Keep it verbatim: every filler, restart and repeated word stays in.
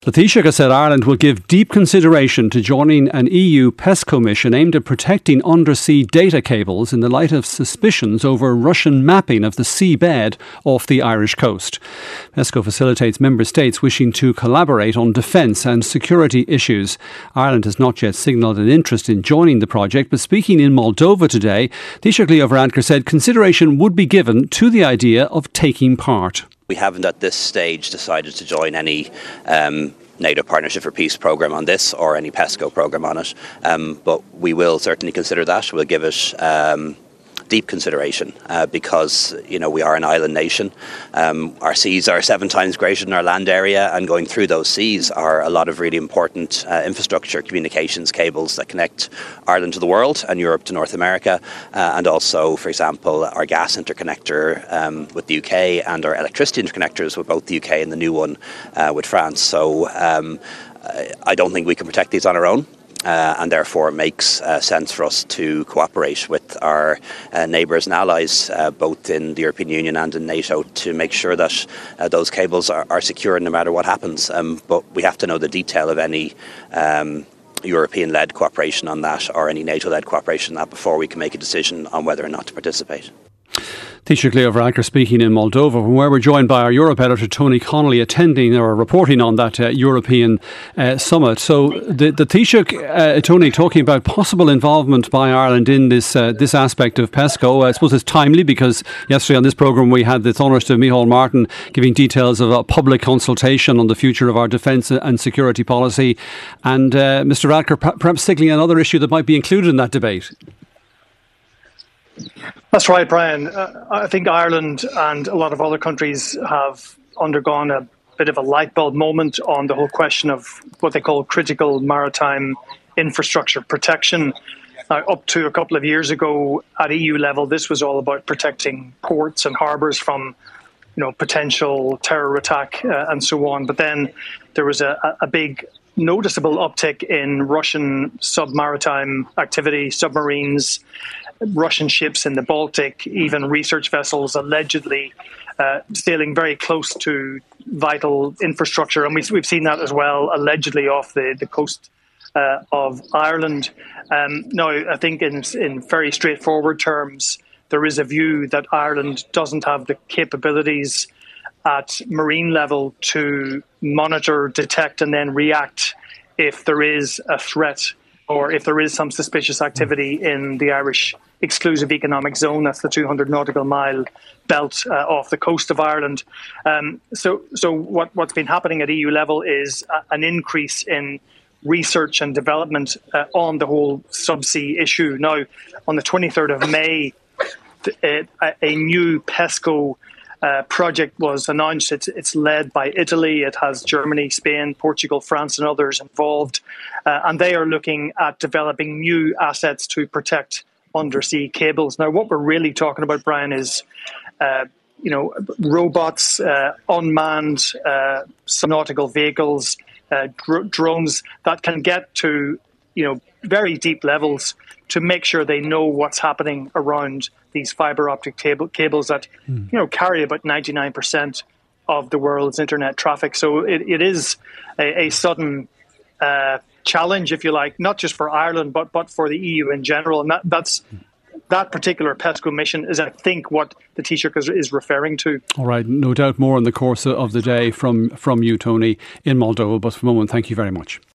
The Taoiseach said Ireland will give deep consideration to joining an E U PESCO mission aimed at protecting undersea data cables in the light of suspicions over Russian mapping of the seabed off the Irish coast. PESCO facilitates member states wishing to collaborate on defence and security issues. Ireland has not yet signalled an interest in joining the project, but speaking in Moldova today, Taoiseach Leo Varadkar said consideration would be given to the idea of taking part. We haven't at this stage decided to join any um, NATO Partnership for Peace programme on this or any PESCO programme on it, um, but we will certainly consider that. We'll give it um, deep consideration uh, because, you know, we are an island nation. Um, our seas are seven times greater than our land area, and going through those seas are a lot of really important uh, infrastructure, communications cables that connect Ireland to the world and Europe to North America, uh, and also, for example, our gas interconnector um, with the U K and our electricity interconnectors with both the U K and the new one uh, with France. So um, I don't think we can protect these on our own. Uh, and therefore it makes uh, sense for us to cooperate with our uh, neighbours and allies, uh, both in the European Union and in NATO, to make sure that uh, those cables are, are secure no matter what happens. Um, but we have to know the detail of any um, European-led cooperation on that or any NATO-led cooperation on that before we can make a decision on whether or not to participate. Taoiseach Leo Varadkar speaking in Moldova, where we're joined by our Europe editor Tony Connolly, attending or reporting on that uh, European uh, summit. So the, the Taoiseach, uh, Tony, talking about possible involvement by Ireland in this uh, this aspect of PESCO. I suppose it's timely because yesterday on this programme we had the honours to Micheál Martin giving details of a public consultation on the future of our defence and security policy. And uh, Mr Varadkar perhaps signaling another issue that might be included in that debate. That's right, Brian. Uh, I think Ireland and a lot of other countries have undergone a bit of a light bulb moment on the whole question of what they call critical maritime infrastructure protection. Uh, up to a couple of years ago at E U level, this was all about protecting ports and harbours from, you know, potential terror attack uh, and so on. But then there was a, a big noticeable uptick in Russian submaritime activity, submarines, Russian ships in the Baltic, even research vessels allegedly uh, sailing very close to vital infrastructure. And we, we've seen that as well, allegedly off the, the coast uh, of Ireland. Um, now, I think in, in very straightforward terms, there is a view that Ireland doesn't have the capabilities at marine level to monitor, detect and then react if there is a threat or if there is some suspicious activity in the Irish exclusive economic zone. That's the two hundred nautical mile belt uh, off the coast of Ireland. Um, so so what, what's been happening at E U level is a, an increase in research and development uh, on the whole subsea issue. Now, on the twenty-third of May, th- a, a new PESCO Uh, project was announced. It's, it's led by Italy. It has Germany, Spain, Portugal, France and others involved. Uh, and they are looking at developing new assets to protect undersea cables. Now, what we're really talking about, Brian, is uh, you know, robots, uh, unmanned uh, nautical vehicles, uh, dr- drones that can get to, you know, very deep levels to make sure they know what's happening around these fibre optic cable, cables that, mm. you know, carry about ninety-nine percent of the world's internet traffic. So it, it is a, a sudden uh, challenge, if you like, not just for Ireland, but but for the E U in general. And that, that's that particular PESCO mission is, I think, what the Taoiseach is, is referring to. All right, no doubt more in the course of the day from, from you, Tony, in Moldova. But for the moment, thank you very much.